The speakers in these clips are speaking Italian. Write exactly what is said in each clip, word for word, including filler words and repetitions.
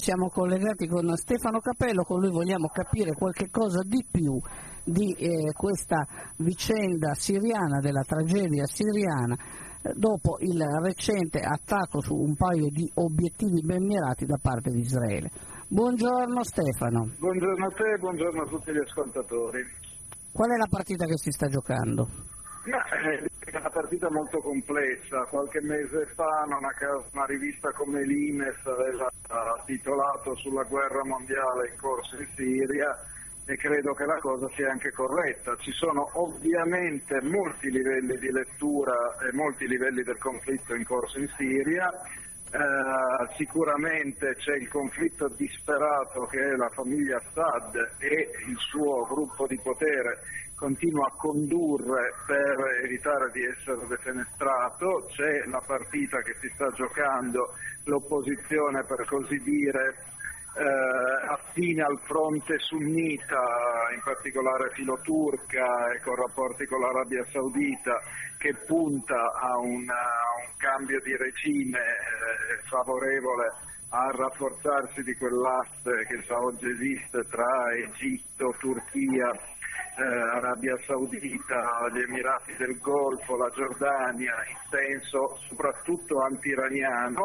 Siamo collegati con Stefano Capello, con lui vogliamo capire qualche cosa di più di eh, questa vicenda siriana, della tragedia siriana, eh, dopo il recente attacco su un paio di obiettivi ben mirati da parte di Israele. Buongiorno Stefano. Buongiorno a te e buongiorno a tutti gli ascoltatori. Qual è la partita che si sta giocando? Ma, eh, è una partita molto complessa. Qualche mese fa, non a caso, una rivista come l'I M E S aveva titolato sulla guerra mondiale in corso in Siria e credo che la cosa sia anche corretta. Ci sono ovviamente molti livelli di lettura e molti livelli del conflitto in corso in Siria. Uh, sicuramente c'è il conflitto disperato che è la famiglia Assad e il suo gruppo di potere continua a condurre per evitare di essere defenestrato. C'è la partita che si sta giocando, l'opposizione per così dire eh, affine al fronte sunnita, in particolare filoturca e con rapporti con l'Arabia Saudita, che punta a, una, a un cambio di regime eh, favorevole al rafforzarsi di quell'asse che già oggi esiste tra Egitto, Turchia, eh, Arabia Saudita, gli Emirati del Golfo, la Giordania, in senso soprattutto anti-iraniano,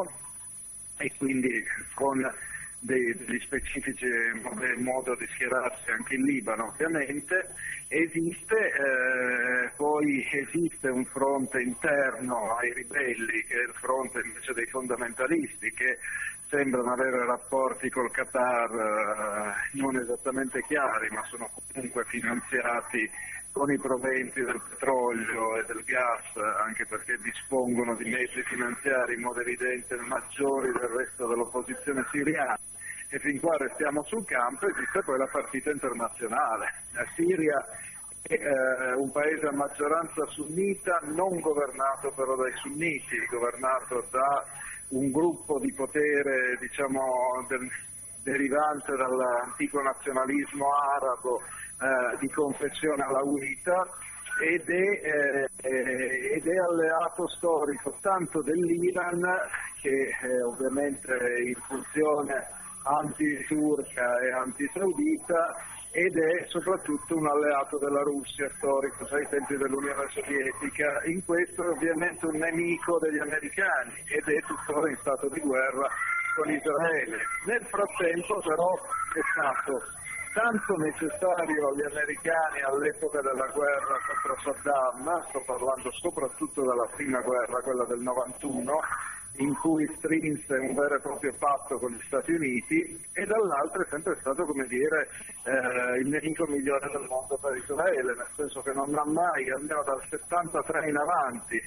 e quindi con degli specifici modo di schierarsi anche in Libano. Ovviamente esiste eh, poi esiste un fronte interno ai ribelli, che è il fronte invece dei fondamentalisti, che sembrano avere rapporti col Qatar eh, non esattamente chiari, ma sono comunque finanziati con i proventi del petrolio e del gas, anche perché dispongono di mezzi finanziari in modo evidente maggiori del resto dell'opposizione siriana. E fin qua restiamo sul campo. Esiste poi la partita internazionale. La Siria è eh, un paese a maggioranza sunnita, non governato però dai sunniti, governato da un gruppo di potere, diciamo, del, derivante dall'antico nazionalismo arabo eh, di confessione alawita, ed è, eh, ed è alleato storico tanto dell'Iran, che eh, ovviamente è in funzione anti-turca e anti-saudita, ed è soprattutto un alleato della Russia storico dai tempi dell'Unione Sovietica. In questo è ovviamente un nemico degli americani ed è tuttora in stato di guerra con Israele. Nel frattempo però è stato tanto necessario agli americani all'epoca della guerra contro Saddam, sto parlando soprattutto della prima guerra, quella del novantuno, in cui strinse un vero e proprio patto con gli Stati Uniti, e dall'altro è sempre stato, come dire, eh, il nemico migliore del mondo per Israele, nel senso che non ha mai, almeno dal settantatré in avanti,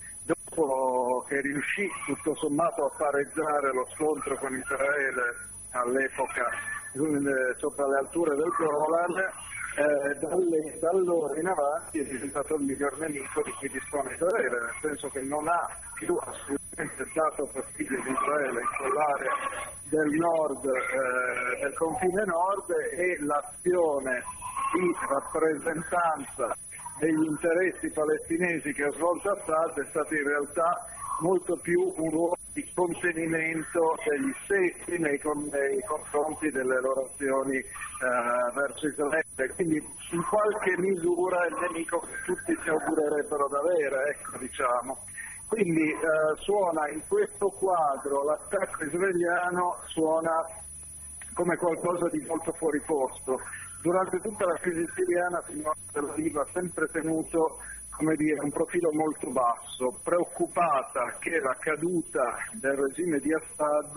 dopo che riuscì tutto sommato a pareggiare lo scontro con Israele all'epoca sopra le alture del Golan, eh, dalle, da allora in avanti è diventato il miglior nemico di cui dispone Israele, nel senso che non ha più assolutamente dato fastidio di Israele in quell'area del nord, eh, del confine nord, e l'azione di rappresentanza degli interessi palestinesi che ha svolto Assad è stata in realtà molto più un ruolo di contenimento degli stessi nei, nei confronti delle loro azioni eh, verso Israele, quindi in qualche misura il nemico che tutti si augurerebbero d'avere, ecco, diciamo. Quindi eh, suona in questo quadro, l'attacco israeliano suona come qualcosa di molto fuori posto. Durante tutta la crisi siriana finora Tel Aviv ha sempre tenuto, come dire, un profilo molto basso, preoccupata che la caduta del regime di Assad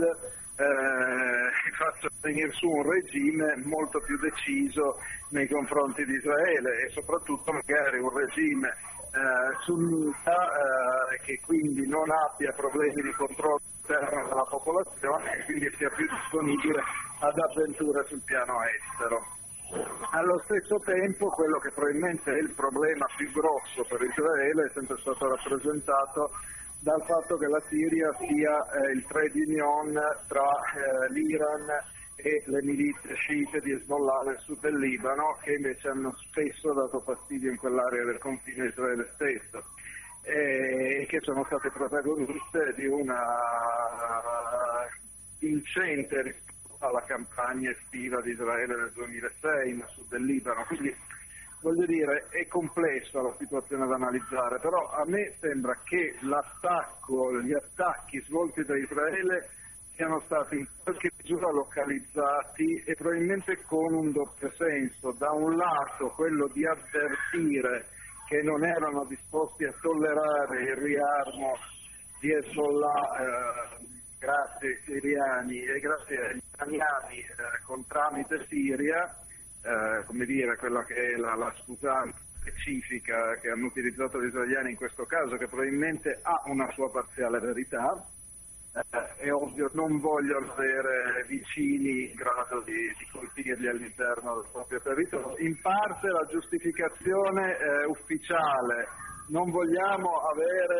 eh, faccia venire su un regime molto più deciso nei confronti di Israele, e soprattutto magari un regime eh, sunnita eh, che quindi non abbia problemi di controllo interno della popolazione e quindi sia più disponibile ad avventure sul piano estero. Allo stesso tempo, quello che probabilmente è il problema più grosso per Israele è sempre stato rappresentato dal fatto che la Siria sia eh, il trade union tra eh, l'Iran e le milizie sciite di Hezbollah nel sud del Libano, che invece hanno spesso dato fastidio in quell'area del confine Israele stesso, e che sono state protagoniste di una vincente alla campagna estiva di Israele nel duemilasei nel sud del Libano. Quindi voglio dire, è complessa la situazione da analizzare, però a me sembra che l'attacco, gli attacchi svolti da Israele siano stati in qualche misura localizzati e probabilmente con un doppio senso. Da un lato quello di avvertire che non erano disposti a tollerare il riarmo di Hezbollah eh, grazie ai siriani e grazie agli iraniani eh, con tramite Siria, eh, come dire, quella che è la, la scusante specifica che hanno utilizzato gli israeliani in questo caso, che probabilmente ha una sua parziale verità. Eh, è ovvio, non vogliono avere vicini in grado di, di colpirli all'interno del proprio territorio. In parte la giustificazione eh, ufficiale, non vogliamo avere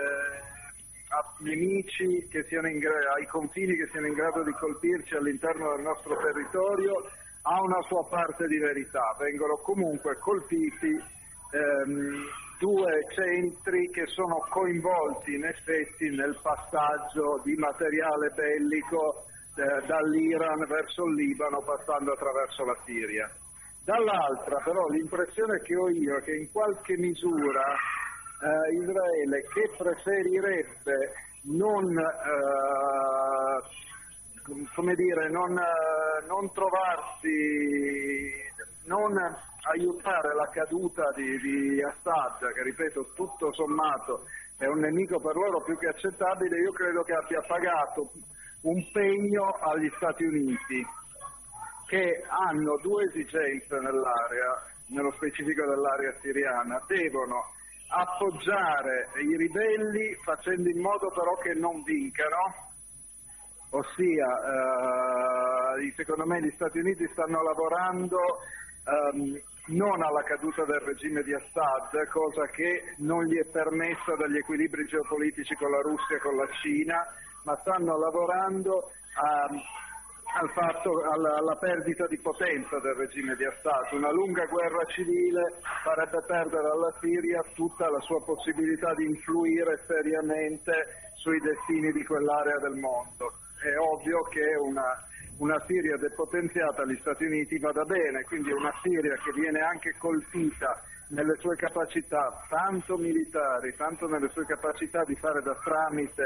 eh, nemici che siano in gra- ai confini che siano in grado di colpirci all'interno del nostro territorio, ha una sua parte di verità. Vengono comunque colpiti ehm, due centri che sono coinvolti in effetti nel passaggio di materiale bellico eh, dall'Iran verso il Libano passando attraverso la Siria. Dall'altra però l'impressione che ho io è che in qualche misura eh, Israele, che preferirebbe non eh, come dire non, eh, non trovarsi non aiutare la caduta di, di Assad, che ripeto tutto sommato è un nemico per loro più che accettabile, io credo che abbia pagato un pegno agli Stati Uniti, che hanno due esigenze nell'area, nello specifico dell'area siriana: devono appoggiare i ribelli facendo in modo però che non vincano, ossia eh, secondo me gli Stati Uniti stanno lavorando Um, non alla caduta del regime di Assad, cosa che non gli è permessa dagli equilibri geopolitici con la Russia e con la Cina, ma stanno lavorando a, al fatto, alla, alla perdita di potenza del regime di Assad. Una lunga guerra civile farebbe perdere alla Siria tutta la sua possibilità di influire seriamente sui destini di quell'area del mondo. È ovvio che una Una Siria depotenziata agli Stati Uniti vada bene, quindi una Siria che viene anche colpita nelle sue capacità tanto militari, tanto nelle sue capacità di fare da tramite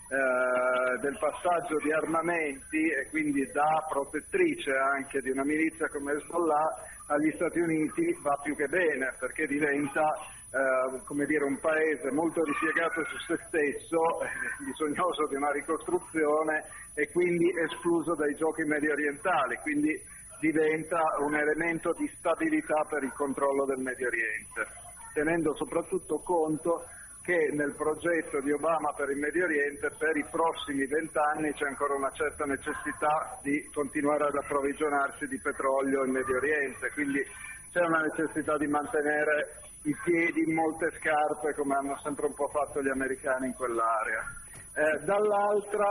eh, del passaggio di armamenti e quindi da protettrice anche di una milizia come Hezbollah, agli Stati Uniti va più che bene, perché diventa eh, come dire, un paese molto ripiegato su se stesso, eh, bisognoso di una ricostruzione e quindi escluso dai giochi medio orientali, quindi diventa un elemento di stabilità per il controllo del Medio Oriente, tenendo soprattutto conto che nel progetto di Obama per il Medio Oriente per i prossimi vent'anni c'è ancora una certa necessità di continuare ad approvvigionarsi di petrolio in Medio Oriente, quindi c'è una necessità di mantenere i piedi in molte scarpe, come hanno sempre un po' fatto gli americani in quell'area. Eh, dall'altra,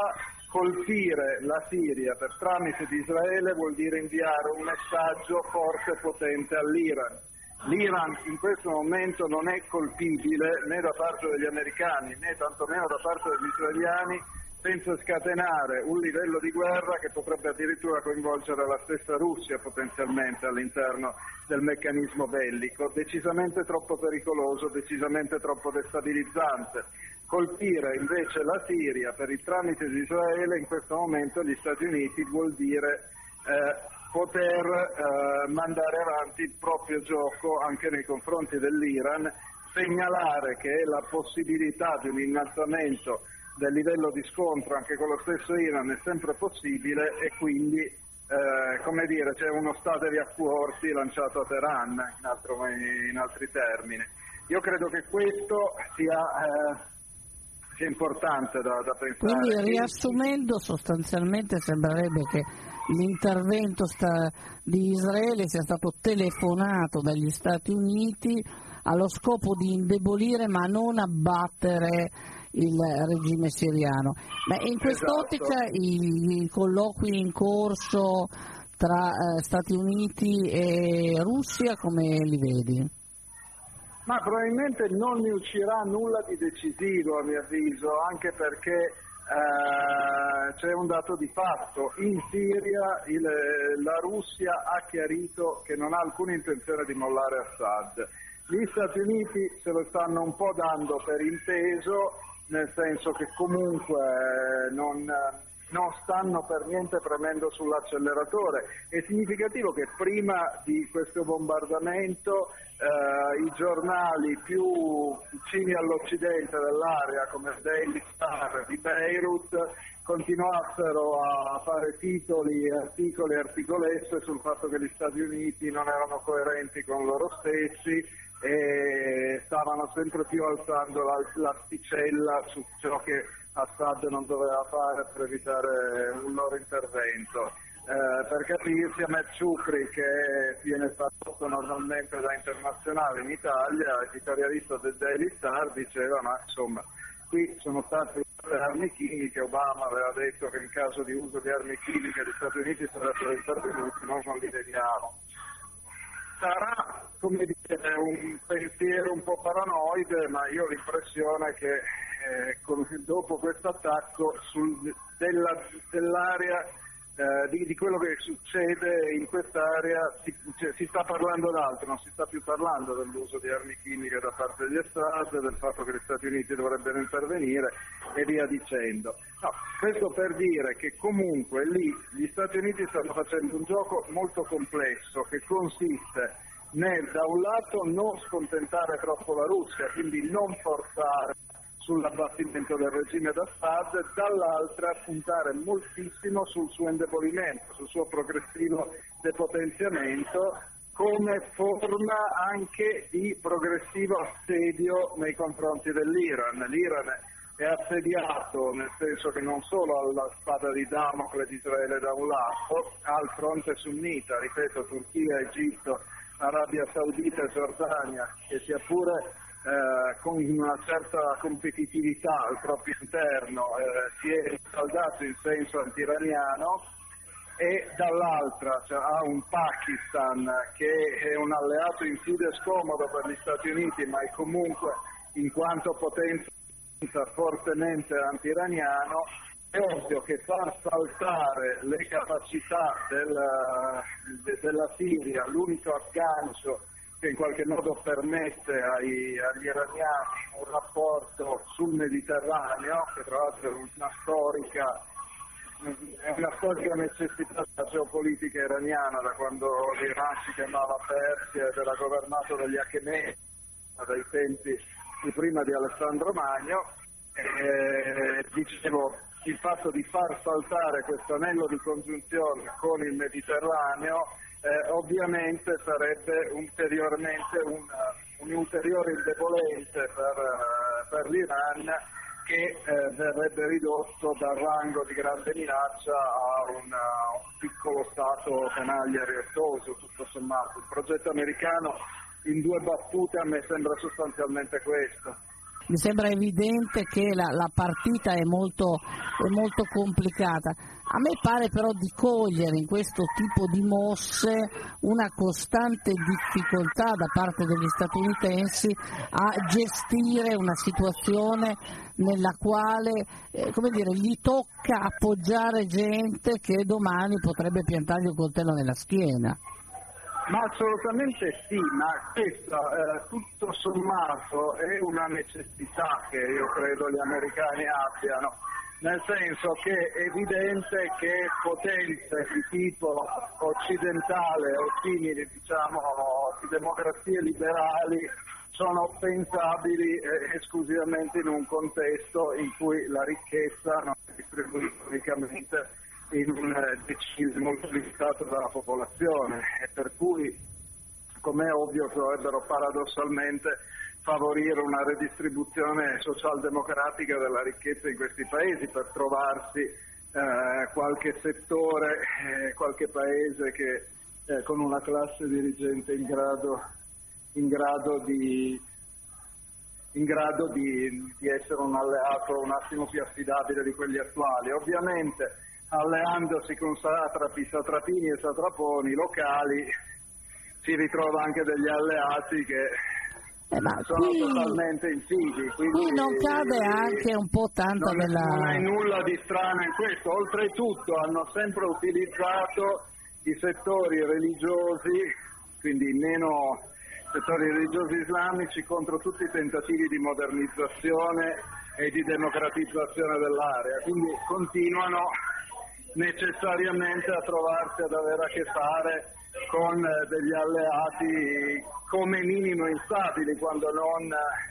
colpire la Siria per tramite di Israele vuol dire inviare un messaggio forte e potente all'Iran. L'Iran in questo momento non è colpibile né da parte degli americani né tantomeno da parte degli israeliani senza scatenare un livello di guerra che potrebbe addirittura coinvolgere la stessa Russia potenzialmente all'interno del meccanismo bellico, decisamente troppo pericoloso, decisamente troppo destabilizzante. Colpire invece la Siria per il tramite di Israele in questo momento gli Stati Uniti vuol dire eh, poter eh, mandare avanti il proprio gioco anche nei confronti dell'Iran, segnalare che la possibilità di un innalzamento del livello di scontro anche con lo stesso Iran è sempre possibile e quindi eh, come dire, c'è uno statevi a cuorsi lanciato a Teheran in, altro, in altri termini. Io credo che questo sia, eh, sia importante da, da pensare. Quindi riassumendo, sostanzialmente sembrerebbe che l'intervento sta, di Israele sia stato telefonato dagli Stati Uniti allo scopo di indebolire ma non abbattere il regime siriano. Ma in quest'ottica esatto. i, i colloqui in corso tra eh, Stati Uniti e Russia come li vedi? Ma probabilmente non ne uscirà nulla di decisivo a mio avviso, anche perché Uh, c'è un dato di fatto: in Siria il, la Russia ha chiarito che non ha alcuna intenzione di mollare Assad. Gli Stati Uniti se lo stanno un po' dando per inteso, nel senso che comunque non, non stanno per niente premendo sull'acceleratore. È significativo che prima di questo bombardamento eh, i giornali più vicini all'Occidente dell'area, come il Daily Star di Beirut, continuassero a fare titoli, articoli e articolesse sul fatto che gli Stati Uniti non erano coerenti con loro stessi e stavano sempre più alzando l'asticella su ciò che Assad non doveva fare per evitare un loro intervento. Eh, per capirsi, Ahmed Shukri, che viene fatto normalmente da internazionale in Italia, editorialista del Daily Star, diceva ma insomma qui sono state usate armi chimiche, Obama aveva detto che in caso di uso di armi chimiche gli Stati Uniti sarebbero intervenuti, noi non li vediamo. Sarà, come dire, un pensiero un po' paranoide, ma io ho l'impressione che eh, con, dopo questo attacco sul, della, dell'area eh, di, di quello che succede in quest'area si, cioè, si sta parlando d'altro, non si sta più parlando dell'uso di armi chimiche da parte di Assad, del fatto che gli Stati Uniti dovrebbero intervenire e via dicendo. No, questo per dire che comunque lì gli Stati Uniti stanno facendo un gioco molto complesso che consiste nel da un lato non scontentare troppo la Russia, quindi non forzare sull'abbattimento del regime d'Assad, dall'altra puntare moltissimo sul suo indebolimento, sul suo progressivo depotenziamento, come forma anche di progressivo assedio nei confronti dell'Iran. L'Iran è assediato, nel senso che non solo ha la spada di Damocle di Israele da un lato, ha il fronte sunnita, ripeto, Turchia, Egitto, Arabia Saudita e Giordania, che sia pure eh, con una certa competitività al proprio interno eh, si è saldato in senso antiraniano, e dall'altra cioè, ha un Pakistan che è un alleato insidia e scomodo per gli Stati Uniti, ma è comunque in quanto potenza fortemente antiraniano. È ovvio che far saltare le capacità della, de, della Siria, l'unico aggancio che in qualche modo permette ai, agli iraniani un rapporto sul Mediterraneo, che tra l'altro è una storica, è una storica necessità della geopolitica iraniana, da quando l'Iran si chiamava Persia ed era governato dagli Achemeni, dai tempi di prima di Alessandro Magno. Eh, dicevo, il fatto di far saltare questo anello di congiunzione con il Mediterraneo eh, ovviamente sarebbe ulteriormente un, un ulteriore indebolente per, uh, per l'Iran, che eh, verrebbe ridotto dal rango di grande minaccia a una, un piccolo stato canaglia riottoso, tutto sommato. Il progetto americano in due battute a me sembra sostanzialmente questo. Mi sembra evidente che la, la partita è molto, è molto complicata. A me pare però di cogliere in questo tipo di mosse una costante difficoltà da parte degli statunitensi a gestire una situazione nella quale eh, come dire, gli tocca appoggiare gente che domani potrebbe piantargli un coltello nella schiena. Ma assolutamente sì, ma questa eh, tutto sommato è una necessità che io credo gli americani abbiano, nel senso che è evidente che potenze di tipo occidentale o simili, diciamo, di democrazie liberali sono pensabili eh, esclusivamente in un contesto in cui la ricchezza non è distribuita unicamente in un deciso molto limitato dalla popolazione, e per cui, come è ovvio, dovrebbero paradossalmente favorire una redistribuzione socialdemocratica della ricchezza in questi paesi per trovarsi eh, qualche settore, eh, qualche paese che eh, con una classe dirigente in grado, in grado di in grado di, di essere un alleato un attimo più affidabile di quelli attuali. Ovviamente alleandosi con satrapi, satrapini e satraponi locali si ritrova anche degli alleati che Eh, ma sono qui, totalmente insidi. Qui non cade anche un po' tanta non, della... Non è nulla di strano in questo. Oltretutto hanno sempre utilizzato i settori religiosi, quindi meno settori religiosi islamici, contro tutti i tentativi di modernizzazione e di democratizzazione dell'area. Quindi continuano necessariamente a trovarsi ad avere a che fare con degli alleati come minimo instabili, quando non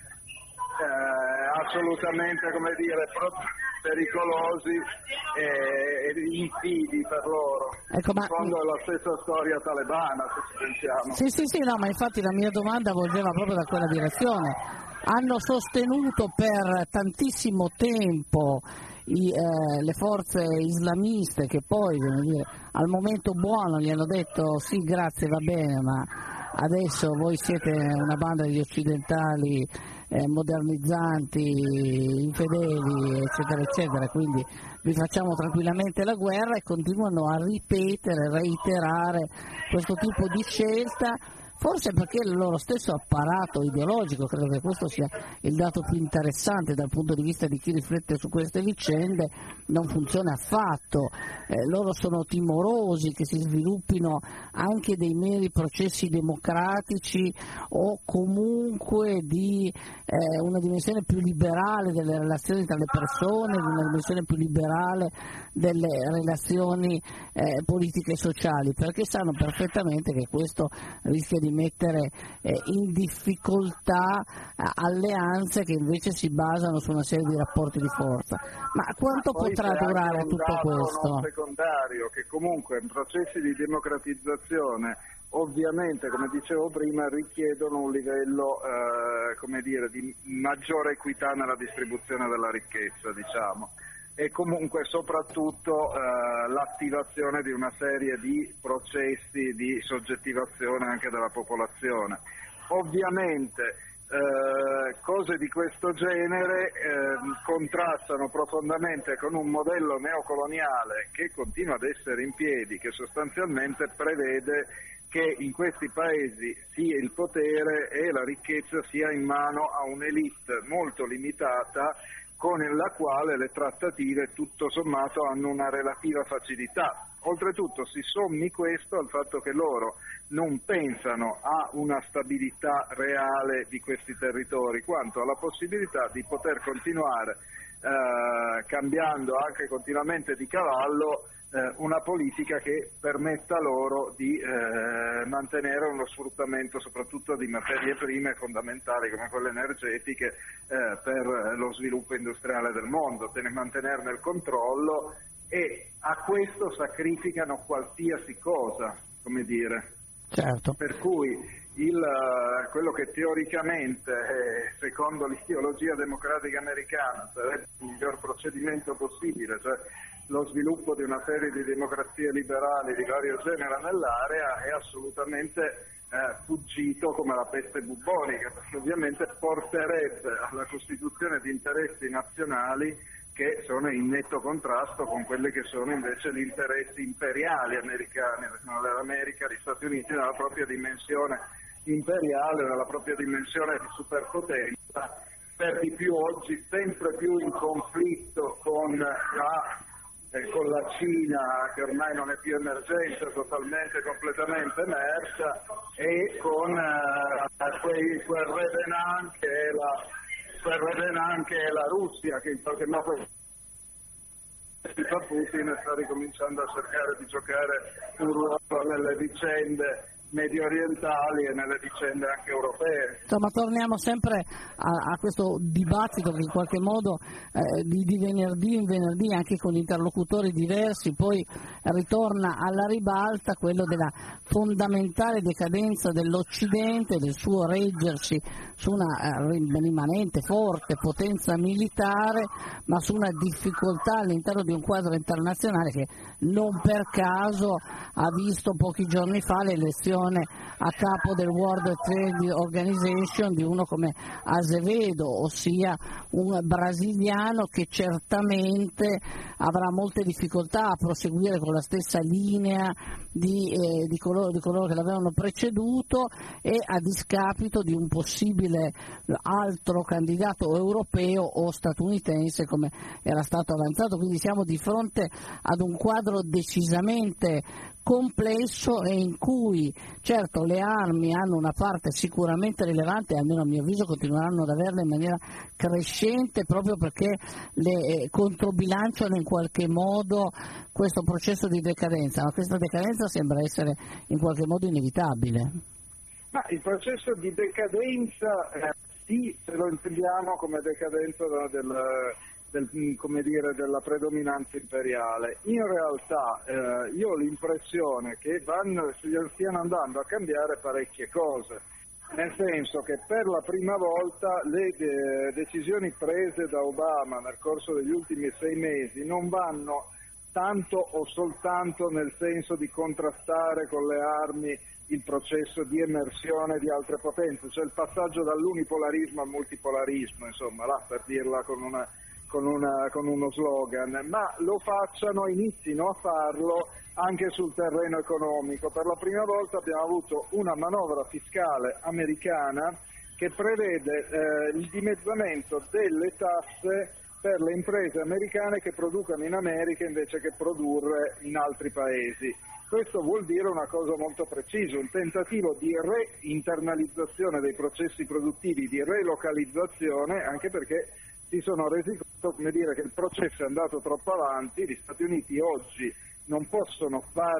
eh, assolutamente, come dire, pericolosi e, e insidi per loro. Ecco, ma... In fondo è la stessa storia talebana, se ci pensiamo. Sì, sì, sì, no, ma infatti la mia domanda volgeva proprio da quella direzione. Hanno sostenuto per tantissimo tempo I, eh, le forze islamiste, che poi dire, al momento buono gli hanno detto sì, grazie, va bene, ma adesso voi siete una banda di occidentali eh, modernizzanti, infedeli, eccetera, eccetera, quindi vi facciamo tranquillamente la guerra, e continuano a ripetere, reiterare questo tipo di scelta. Forse perché il loro stesso apparato ideologico, credo che questo sia il dato più interessante dal punto di vista di chi riflette su queste vicende, non funziona affatto. Eh, loro sono timorosi che si sviluppino anche dei meri processi democratici o comunque di eh, una dimensione più liberale delle relazioni tra le persone, di una dimensione più liberale delle relazioni eh, politiche e sociali, perché sanno perfettamente che questo rischia di mettere eh, in difficoltà eh, alleanze che invece si basano su una serie di rapporti di forza. Ma quanto Poi potrà durare tutto questo? Un secondario, che comunque in processi di democratizzazione ovviamente, come dicevo prima, richiedono un livello eh, come dire, di maggiore equità nella distribuzione della ricchezza, diciamo, e comunque soprattutto eh, l'attivazione di una serie di processi di soggettivazione anche della popolazione. Ovviamente eh, cose di questo genere eh, contrastano profondamente con un modello neocoloniale che continua ad essere in piedi, che sostanzialmente prevede che in questi paesi sia il potere e la ricchezza sia in mano a un'elite molto limitata, con la quale le trattative tutto sommato hanno una relativa facilità. Oltretutto si sommi questo al fatto che loro non pensano a una stabilità reale di questi territori, quanto alla possibilità di poter continuare, eh, cambiando anche continuamente di cavallo, eh, una politica che permetta loro di eh, mantenere uno sfruttamento soprattutto di materie prime fondamentali come quelle energetiche eh, per lo sviluppo industriale del mondo, mantenerne il controllo, e a questo sacrificano qualsiasi cosa, come dire. Certo. Per cui il, quello che teoricamente, eh, secondo l'ideologia democratica americana, sarebbe il miglior procedimento possibile, cioè lo sviluppo di una serie di democrazie liberali di vario genere nell'area, è assolutamente eh, fuggito come la peste bubbonica, perché ovviamente porterebbe alla costituzione di interessi nazionali che sono in netto contrasto con quelli che sono invece gli interessi imperiali americani, dell'America, gli Stati Uniti nella propria dimensione imperiale, nella propria dimensione di superpotenza, per di più oggi sempre più in conflitto con la, eh, con la Cina, che ormai non è più emergenza, totalmente, completamente emersa, e con eh, quei, quel revenant che è la per vedere anche la Russia, che in qualche modo Putin sta ricominciando a cercare di giocare un ruolo nelle vicende medio orientali e nelle vicende anche europee. Insomma, torniamo sempre a, a questo dibattito che in qualche modo eh, di, di venerdì in venerdì, anche con interlocutori diversi, poi ritorna alla ribalta quello della fondamentale decadenza dell'Occidente, del suo reggersi su una eh, rimanente forte potenza militare, ma su una difficoltà all'interno di un quadro internazionale che non per caso ha visto pochi giorni fa l'elezione a capo del World Trade Organization di uno come Azevedo, ossia un brasiliano che certamente avrà molte difficoltà a proseguire con la stessa linea di, eh, di, coloro, di coloro che l'avevano preceduto, e a discapito di un possibile altro candidato europeo o statunitense come era stato avanzato. Quindi siamo di fronte ad un quadro decisamente complesso e in cui certo le armi hanno una parte sicuramente rilevante, almeno a mio avviso continueranno ad averla in maniera crescente, proprio perché le controbilanciano in qualche modo questo processo di decadenza, ma questa decadenza sembra essere in qualche modo inevitabile. Ma il processo di decadenza eh, sì, se lo intendiamo come decadenza del Del, come dire, della predominanza imperiale. In realtà eh, io ho l'impressione che vanno, stiano andando a cambiare parecchie cose, nel senso che per la prima volta le de- decisioni prese da Obama nel corso degli ultimi sei mesi non vanno tanto o soltanto nel senso di contrastare con le armi il processo di emersione di altre potenze, cioè il passaggio dall'unipolarismo al multipolarismo, insomma, là, per dirla con una Con, una, con uno slogan, ma lo facciano, inizino a farlo anche sul terreno economico. Per la prima volta abbiamo avuto una manovra fiscale americana che prevede eh, il dimezzamento delle tasse per le imprese americane che producono in America invece che produrre in altri paesi. Questo vuol dire una cosa molto precisa, un tentativo di reinternalizzazione dei processi produttivi, di relocalizzazione, anche perché si sono resi conto, come dire, che il processo è andato troppo avanti. Gli Stati Uniti oggi non possono far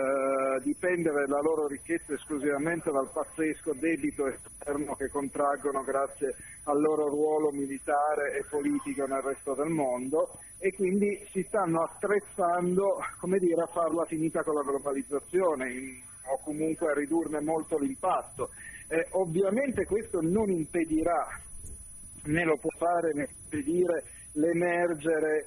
eh, dipendere la loro ricchezza esclusivamente dal pazzesco debito esterno che contraggono grazie al loro ruolo militare e politico nel resto del mondo, e quindi si stanno attrezzando, come dire, a farla finita con la globalizzazione in, o comunque a ridurne molto l'impatto. Eh, ovviamente questo non impedirà, né lo può fare né impedire, l'emergere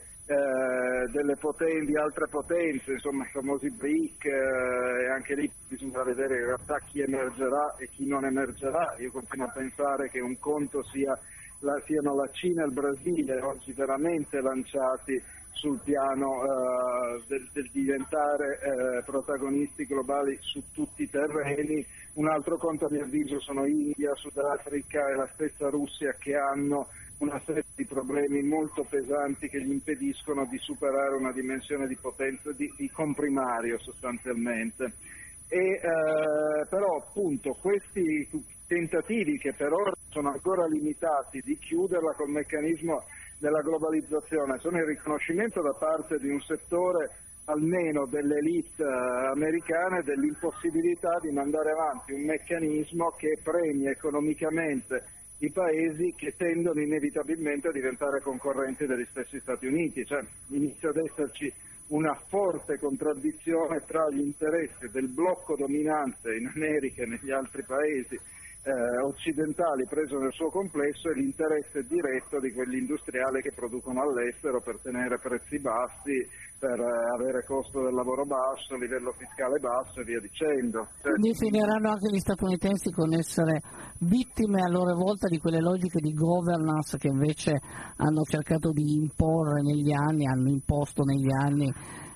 eh, delle poten- di altre potenze, insomma i famosi B R I C, eh, e anche lì bisogna vedere in realtà chi emergerà e chi non emergerà. Io continuo a pensare che un conto sia la, siano la Cina e il Brasile, oggi veramente lanciati sul piano eh, del, del diventare eh, protagonisti globali su tutti i terreni. Un altro conto, a mio avviso, sono India, Sudafrica e la stessa Russia, che hanno una serie di problemi molto pesanti che gli impediscono di superare una dimensione di potenza di, di comprimario sostanzialmente. E, eh, però appunto questi tentativi, che per ora sono ancora limitati, di chiuderla col meccanismo della globalizzazione, sono il riconoscimento da parte di un settore, almeno delle elite americane, dell'impossibilità di mandare avanti un meccanismo che premia economicamente i paesi che tendono inevitabilmente a diventare concorrenti degli stessi Stati Uniti. Cioè, inizia ad esserci una forte contraddizione tra gli interessi del blocco dominante in America e negli altri paesi eh, occidentali preso nel suo complesso e l'interesse diretto di quegli industriali che producono all'estero per tenere prezzi bassi, per eh, avere costo del lavoro basso, livello fiscale basso e via dicendo. Cioè, quindi finiranno anche gli statunitensi con essere vittime a loro volta di quelle logiche di governance che invece hanno cercato di imporre negli anni, hanno imposto negli anni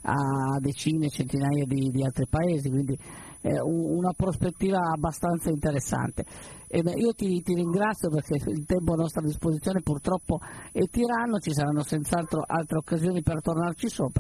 a decine, centinaia di, di altri paesi, quindi eh, una prospettiva abbastanza interessante. E beh, io ti, ti ringrazio, perché il tempo a nostra disposizione purtroppo è tiranno, ci saranno senz'altro altre occasioni per tornarci sopra.